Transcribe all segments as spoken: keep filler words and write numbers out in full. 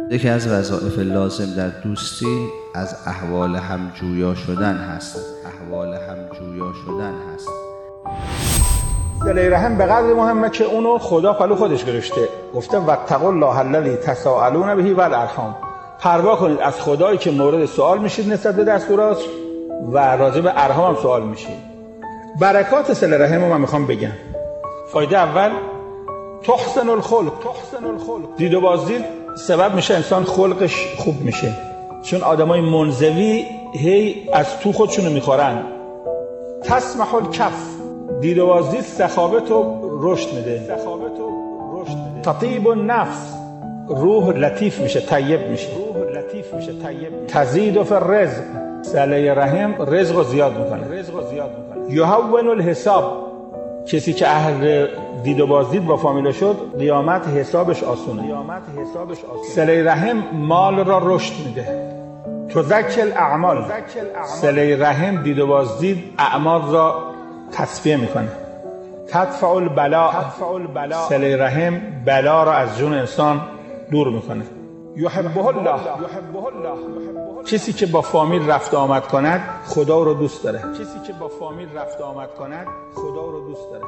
یکی از وظایف لازم در دوستی از احوال هم جویا شدن هست. احوال هم جویا شدن هست. صله رحم به قدر مهمه که اونو خدا پلو خودش گرفته. گفته واتقوا الله الذی تساءلون به والارحام. پروا کنید از خدایی که مورد سوال میشید نسبت به دستوراش و راجع به ارحام هم سوال میشید. برکات صله رحم رو من میخوام بگم. فایده اول تحسن الخلق. تحسن الخلق. دید و بازدید سبب میشه انسان خلقش خوب میشه، چون آدمای منزوی هی از تو خودشونو میخورن. تسمح الکف. دید و بازدید سخاوت و رشد میده. سخاوت و رشد میده. تطیب النفس. روح لطیف میشه، طیب میشه. روح لطیف میشه، طیب میشه. تزید فی الرزق. صله رحم رزق رو زیاد میکنه. رزق رو زیاد میکنه. یهون الحساب. کسی که اهل دید و بازدید با فامیل شد، قیامت حسابش آسونه. قیامت حسابش آسونه. صله رحم مال را رشد میده. تزکی الاعمال. صله رحم دید و بازدید اعمال را تصفیه میکنه. تدفع البلاء. صله رحم بلا را از جون انسان دور میکنه. یحبه الله. کسی که با فامیل رفت آمد کند خدا رو دوست داره. کسی که با فامیل رفت آمد کند خدا رو دوست داره.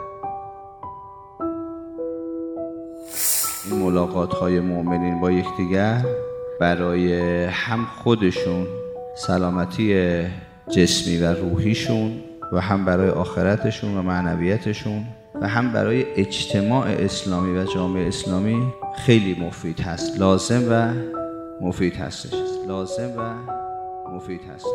این ملاقات‌های مؤمنین با یکدیگر برای هم خودشون سلامتی جسمی و روحیشون و هم برای آخرتشون و معنویتشون و هم برای اجتماع اسلامی و جامعه اسلامی خیلی مفید هست. لازم و مفید هستش. لازم و مفید هستش.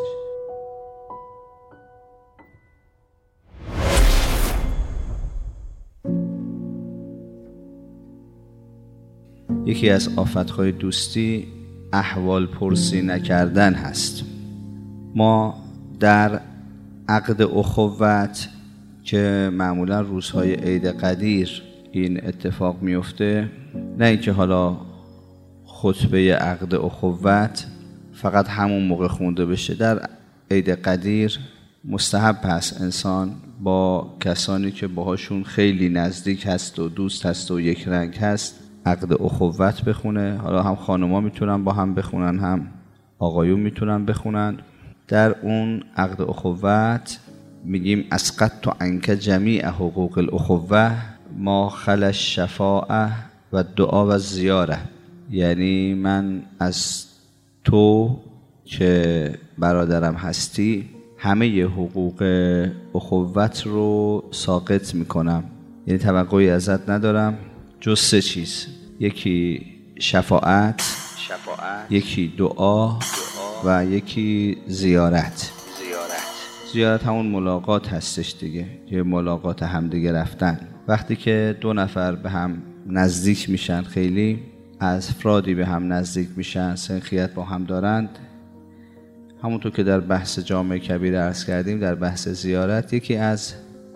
یکی از آفت‌های دوستی احوال پرسی نکردن هست. ما در عقد اخوت که معمولا روزهای عید قدیر این اتفاق میفته، نه اینکه حالا خطبه عقد اخوت فقط همون موقع خونده بشه. در عید قدیر مستحب هست انسان با کسانی که باهاشون خیلی نزدیک هست و دوست هست و یک رنگ هست عقد اخوت بخونه. حالا هم خانوما میتونن با هم بخونن، هم آقایون میتونن بخونن. در اون عقد اخوت میگیم اسقطت عنک جمیع حقوق الاخوه ما خلا الشفاعه و دعا و زیاره. یعنی من از تو که برادرم هستی همه حقوق اخوت رو ساقط میکنم، یعنی توقعی ازت ندارم جز سه چیز: یکی شفاعت، شفاعت. یکی دعا, دعا و یکی زیارت. زیارت زیارت همون ملاقات هستش دیگه، یه ملاقات همدیگه رفتن. وقتی که دو نفر به هم نزدیک میشن، خیلی از افرادی به هم نزدیک میشن، سنخیت با هم دارند، همونطور که در بحث جامع کبیر عرض کردیم در بحث زیارت، یکی از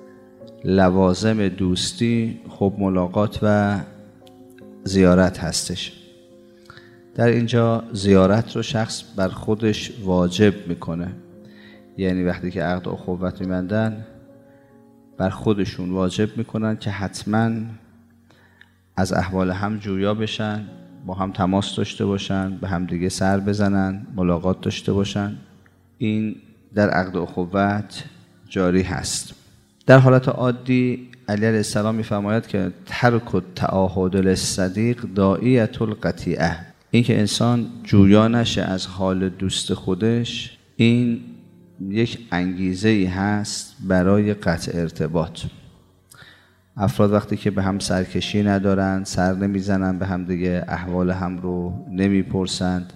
لوازم دوستی خب ملاقات و زیارت هستش. در اینجا زیارت رو شخص بر خودش واجب میکنه، یعنی وقتی که عقد اخوت میبندن بر خودشون واجب میکنن که حتما از احوال هم جویا بشن، با هم تماس داشته باشن، به هم دیگه سر بزنن، ملاقات داشته باشن. این در عقد اخوت جاری هست. در حالت عادی علی علیه السلام میفرماید که ترک التعاهد للصدیق داعیة القطیعة. این که انسان جویا نشه از حال دوست خودش، این یک انگیزه‌ای هست برای قطع ارتباط. افراد وقتی که به هم سرکشی ندارن، سر نمیزنن به هم دیگه، احوال هم رو نمیپرسند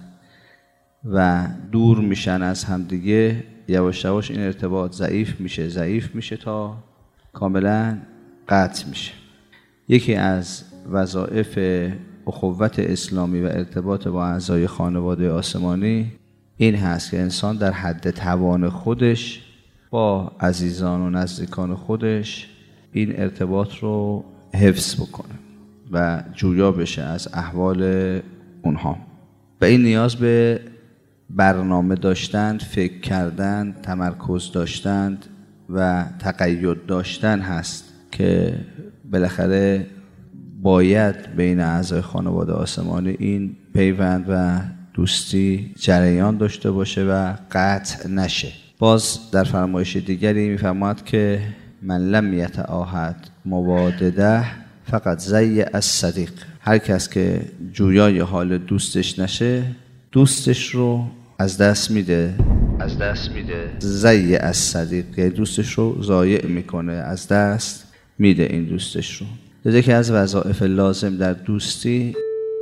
و دور میشن از هم دیگه، یواش یواش این ارتباط ضعیف میشه ضعیف میشه تا کاملا قطع میشه. یکی از وظایف اخوت اسلامی و ارتباط با اعضای خانواده آسمانی این هست که انسان در حد توان خودش با عزیزان و نزدیکان خودش این ارتباط رو حفظ بکنه و جویا بشه از احوال اونها. و این نیاز به برنامه داشتن، فکر کردن، تمرکز داشتن و تقید داشتن هست که بالاخره باید بین اعضای خانواده آسمانی این پیوند و دوستی جریان داشته باشه و قطع نشه. باز در فرمایش دیگری میفرماد که من لم یتعاهد موادده فقط زی از صدیق. هر کس که جویای حال دوستش نشه دوستش رو از دست میده از دست میده زی از صدیق، یعنی دوستش رو ضایع میکنه، از دست میده این دوستش رو. یکی از وظایف لازم در دوستی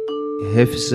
حفظ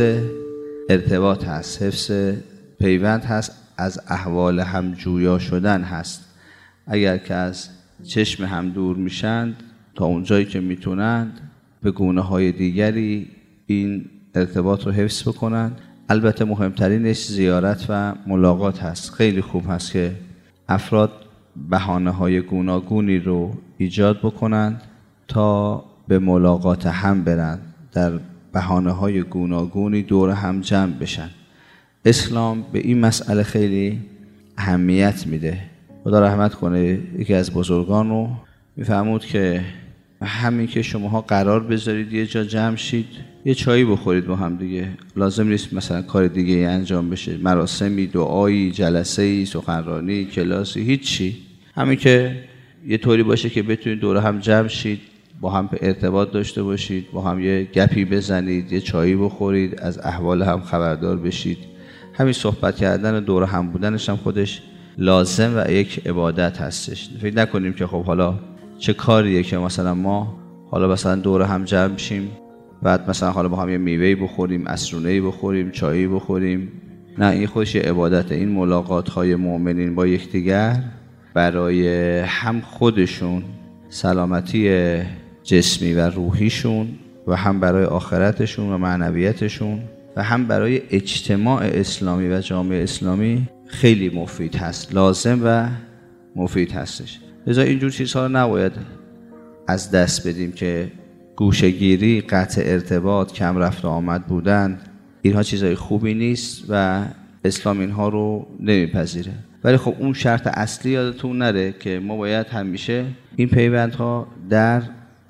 ارتباط هست، حفظ پیوند هست، از احوال هم جویا شدن هست. اگر که از چشم هم دور میشند تا اونجایی که میتونند به گونه های دیگری این ارتباط رو حفظ بکنند. البته مهمترینش زیارت و ملاقات هست. خیلی خوب هست که افراد بهانه های گوناگونی رو ایجاد بکنند تا به ملاقات هم برند، در بهانه های گوناگونی دور هم جمع بشن. اسلام به این مسئله خیلی اهمیت میده. خدا رحمت کنه، یکی از بزرگان رو میفرمود که همین که شماها قرار بذارید یه جا جمع شید یه چایی بخورید با هم دیگه، لازم نیست مثلا کار دیگه ای انجام بشه، مراسمی، دعایی، جلسه‌ای، سخنرانی، کلاسی، هیچی. همین که یه طوری باشه که بتونید دور هم جمع شید، با هم ارتباط داشته باشید، با هم یه گپی بزنید، یه چایی بخورید، از احوال هم خبردار بشید. همین صحبت کردن و دور هم بودنش هم خودش لازم و یک عبادت هستش. فکر نکنیم که خب حالا چه کاریه که مثلا ما حالا مثلا دور هم جمع شیم بعد مثلا حالا با هم یه میوه‌ای بخوریم، عصرونه‌ای بخوریم، چایی بخوریم. نه، این خودش یه عبادت. این ملاقات‌های مؤمنین با یکدیگر برای هم خودشون سلامتی جسمی و روحیشون و هم برای آخرتشون و معنویتشون و هم برای اجتماع اسلامی و جامعه اسلامی خیلی مفید هست، لازم و مفید هستش. لذا اینجور چیزها رو نباید از دست بدیم که گوشه‌گیری، قطع ارتباط، کم رفت و آمد بودن، اینها چیزای خوبی نیست و اسلام اینها رو نمیپذیره. ولی خب اون شرط اصلی یادتون نره که ما باید همیشه این پیوندها در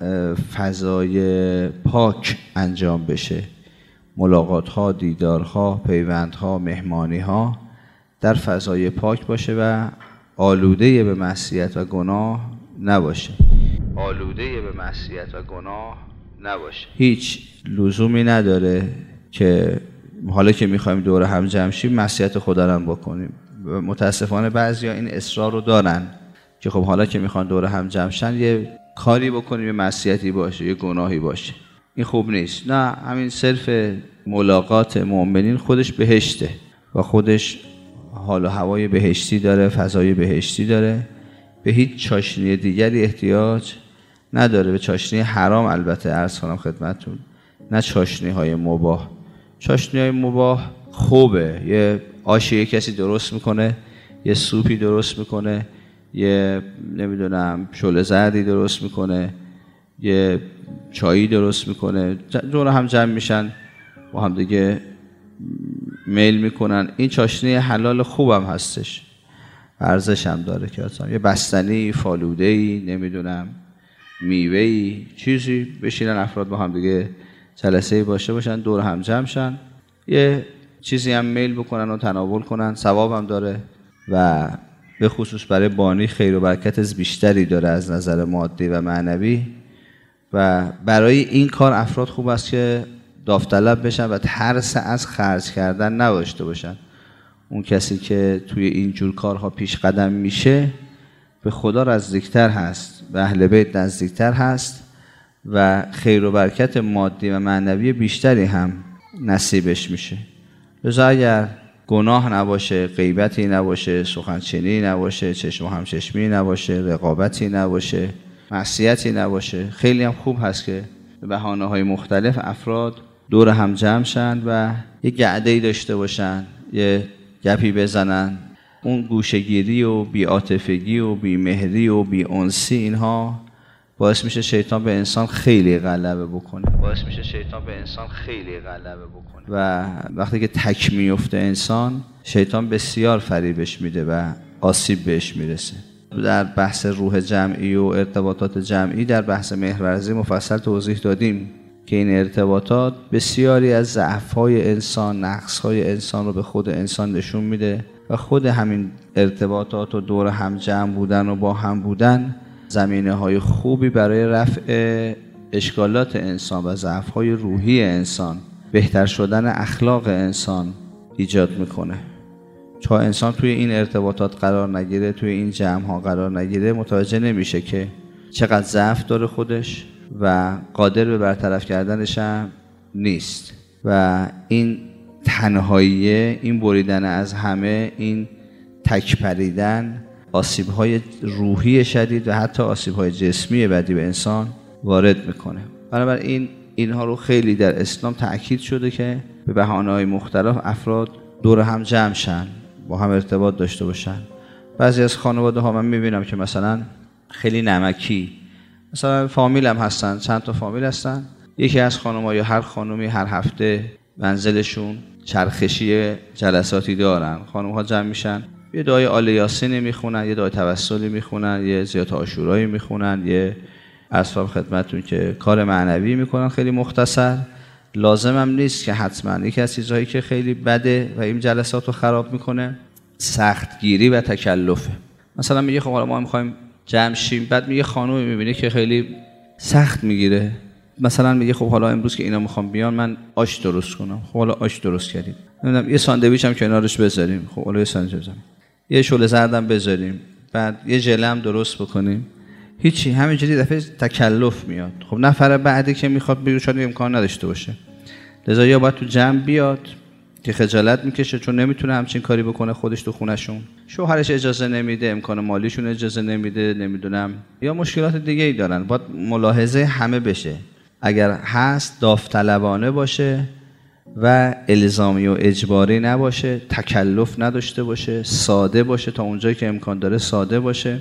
فضای پاک انجام بشه. ملاقات‌ها، دیدارها، پیوندها، مهمانی‌ها در فضای پاک باشه و آلوده به معصیت و گناه نباشه. آلوده به معصیت و گناه نباشه. هیچ لزومی نداره که حالا که می‌خوایم دور هم جمع شیم معصیت خدا رو بکنیم. متاسفانه بعضیا این اصرار رو دارن که خب حالا که میخوان دور هم جمع شن یه کاری بکنیم، یه معصیتی باشه، یه گناهی باشه. این خوب نیست. نه، همین صرف ملاقات مؤمنین خودش بهشته و خودش حال و هوای بهشتی داره، فضای بهشتی داره. به هیچ چاشنی دیگری احتیاج نداره. به چاشنی حرام البته عرض کنم خدمتتون، نه چاشنی های مباح. چاشنی های مباح خوبه، یه آشی یه کسی درست میکنه، یه سوپی درست میکنه، یه نمیدونم شله زردی درست میکنه، یه چایی درست میکنه، دور هم جمع میشن با هم دیگه میل میکنن. این چاشنی حلال خوبم هستش، ارزش هم داره که اصلا یه بستنی، فالوده‌ای، نمیدونم میوه‌ای، چیزی بشینن افراد با هم دیگه جلسه‌ای باشه باشن، دور هم جمع شن، یه چیزی هم میل بکنن و تناول کنن، ثواب هم داره و به خصوص برای بانی خیر و برکت از بیشتری داره از نظر مادی و معنوی. و برای این کار افراد خوب است که داوطلب بشن و ترس از خرج کردن نداشته باشن. اون کسی که توی این جور کارها پیش قدم میشه به خدا نزدیکتر هست، به اهل بیت نزدیکتر هست و خیر و برکت مادی و معنوی بیشتری هم نصیبش میشه. لذا اگر گناه نباشه، غیبتی نباشه، سخنچینی نباشه، چشم و همچشمی نباشه، رقابتی نباشه، معصیتی نباشه، خیلی هم خوب هست که به بهانه‌های مختلف افراد دور هم جمع شن و یه قعده‌ای داشته باشن، یه گپی بزنن. اون گوشه‌گیری و بی‌عاطفگی و بی‌مهری و بی‌انسی اینها باعث میشه شیطان به انسان خیلی غلبه بکنه. باعث میشه شیطان به انسان خیلی غلبه بکنه و وقتی که تک میفته انسان، شیطان بسیار فریبش میده و آسیب بهش میرسه. در بحث روح جمعی و ارتباطات جمعی در بحث مهرورزی مفصل توضیح دادیم که این ارتباطات بسیاری از ضعف‌های انسان، نقص‌های انسان رو به خود انسان نشون میده و خود همین ارتباطات و دور هم جمع بودن و با هم بودن زمینه‌های خوبی برای رفع اشکالات انسان و ضعف‌های روحی انسان، بهتر شدن اخلاق انسان ایجاد میکنه. تا انسان توی این ارتباطات قرار نگیره، توی این جمع‌ها قرار نگیره، متوجه نمیشه که چقدر ضعف داره خودش و قادر به برطرف کردنش هم نیست. و این تنهاییه، این بریدن از همه، این تک پریدن، آسیب‌های روحی شدید و حتی آسیب‌های جسمی بدی به انسان وارد میکنه. بنابراین اینها رو خیلی در اسلام تأکید شده که به بهانه‌های مختلف افراد دور هم جمع شن، با هم ارتباط داشته باشن. بعضی از خانواده ها من میبینم که مثلا خیلی نمکی، مثلا فامیل هم هستن، چند تا فامیل هستن، یکی از خانم‌ها یا هر خانومی هر هفته منزلشون چرخشی جلساتی دارن. خانم‌ها جمع میشن، یه دعای آل یاسین میخونن، یه دعای توسلی میخونن، یه زیارت عاشورایی میخونن، یه اصحاب خدمتون که کار معنوی میکنن خیلی مختصر. لازم هم نیست که حتما. یکی از چیزهایی که خیلی بده و این جلسات رو خراب میکنه سختگیری و تکلفه. مثلا میگه خب حالا ما میخوایم جمع شیم، بعد میگه خانومی میبینه که خیلی سخت میگیره، مثلا میگه خب حالا امروز که اینا میخوام بیان من آش درست کنم، خب حالا آش درست کردیم، نمیدونم یه ساندویچ هم کنارش بذاریم، خب حالا یه ساندویچ بذاریم، یه شعله زردم بذاریم، بعد یه ژله هم درست بکنیم. هیچی، همینجوری دفعه تکلف میاد. خب نفر بعدی که میخواد بیاد شاید امکان نداشته باشه، لذا یا باید تو جمع بیاد که خجالت میکشه چون نمیتونه همچین کاری بکنه خودش تو خونهشون، شوهرش اجازه نمیده، امکان مالیشون اجازه نمیده، نمیدونم یا مشکلات دیگه ای دارن. باید ملاحظه همه بشه، اگر هست داوطلبانه باشه و الزامی و اجباری نباشه، تکلف نداشته باشه، ساده باشه، تا اونجایی که امکان داره ساده باشه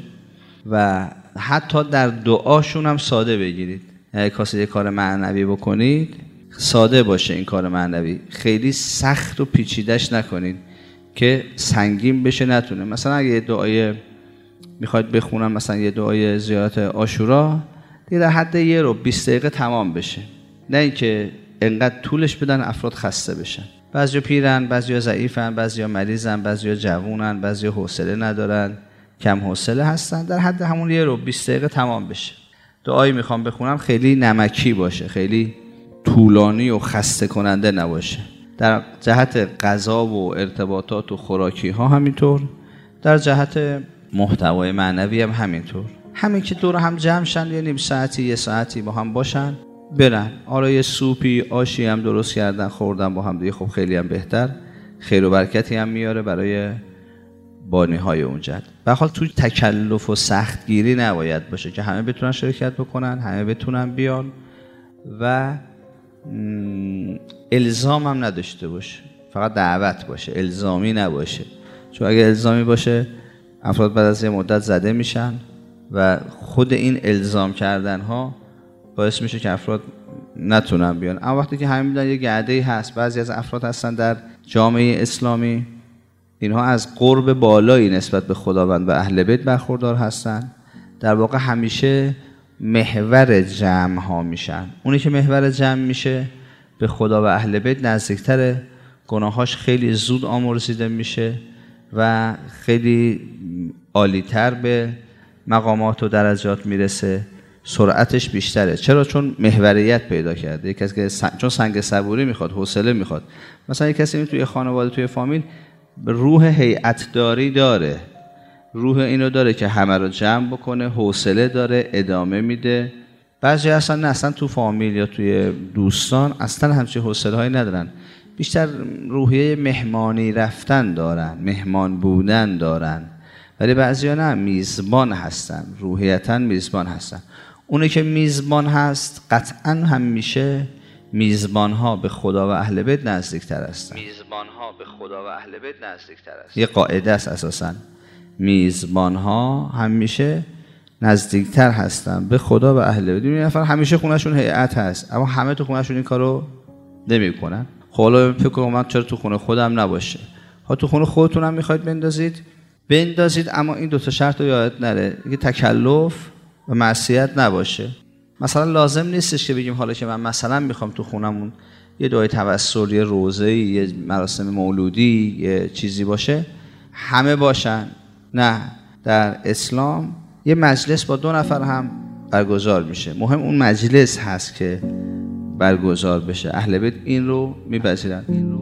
و حتی در دعاشون هم ساده بگیرید. اگه کسی یه کار معنوی بکنید ساده باشه، این کار معنوی خیلی سخت و پیچیده‌اش نکنید که سنگین بشه نتونه. مثلا اگه یه دعای میخواید بخونم، مثلا یه دعای زیارت عاشورا دیگه در حد یه رو بیست دقیقه تمام بشه، نه اینکه انقدر طولش بدن افراد خسته بشن. بعضیا پیرن، بعضیا ضعیفن، بعضیا مریضن، بعضیا جوونن، بعضیا حوصله ندارن، کم حوصله هستن، در حد همون یه رو بیست دقیقه تمام بشه. دعایی میخوام بخونم خیلی نمکی باشه، خیلی طولانی و خسته کننده نباشه. در جهت غذا و ارتباطات و خوراکی ها همینطور، در جهت محتوای معنوی هم همینطور. همین که دور هم جمع شن، یه نیم ساعتی یه ساعتی با هم باشن، برن آره یه سوپی آشی هم درست کردن خوردن با هم دیگه، خب خیلی هم بهتر، خیر و برکتی هم میاره برای بانی های اونجا. به حال توی تکلف و سختگیری نباید باشه که همه بتونن شرکت بکنن، همه بتونن بیان و الزام هم نداشته باشه، فقط دعوت باشه، الزامی نباشه. چون اگه الزامی باشه افراد بعد از یه مدت زده میشن و خود این الزام کردن ها باعث میشه که افراد نتونن بیان. اما وقتی که همین میدن یه گرده‌ای هست، بعضی از افراد هستن در جامعه اسلامی اینها از قرب بالایی نسبت به خداوند و اهل بیت برخوردار هستن، در واقع همیشه محور جمع ها میشن. اونی که محور جمع میشه به خدا و اهل بیت نزدیکتره، گناهاش خیلی زود آمرزیده میشه و خیلی عالیتر به مقامات و درجات میرسه، سرعتش بیشتره. چرا؟ چون محوریت پیدا کرده. یک کسی که سن... چون سنگ صبوری میخواد، حوصله میخواد. مثلا یک کسی توی خانواده، توی فامیل روح هیئت‌داری داره، روح اینو داره که همه رو جمع بکنه، حوصله داره، ادامه میده. بعضی اصلا نه، اصلا تو فامیل یا توی دوستان اصلا همچین حوصله هایی ندارن، بیشتر روحیه مهمانی رفتن دارن، مهمان بودن دارن. ولی بعضیا نه، میزبان هستن، روحیتاً میزبان هستن. اونی که میزبان هست قطعاً همیشه میزبان ها به خدا و اهل بیت نزدیکتر هستن. میزبان ها به خدا و اهل بیت نزدیکتر هستن. یه قاعده است اساساً، میزبان ها همیشه نزدیکتر هستن به خدا و اهل بیت. این نفر همیشه خونهشون هیئت هست، اما همه تو خونهشون این کارو نمیکنن. خب حالا فکر کنم من چرا تو خونه خودم نباشه؟ ها تو خونه خودتون هم میخواید بندازید بندازید، اما این دو تا شرط رو یادت نره، که تکلف و معصیت نباشه. مثلا لازم نیستش که بگیم حالا که من مثلا میخوام تو خونمون یه دعای توسل، یه روزه‌ای، یه مراسم مولودی، یه چیزی باشه همه باشن. نه، در اسلام یه مجلس با دو نفر هم برگزار میشه، مهم اون مجلس هست که برگزار بشه. اهل بیت این رو میپذیرن.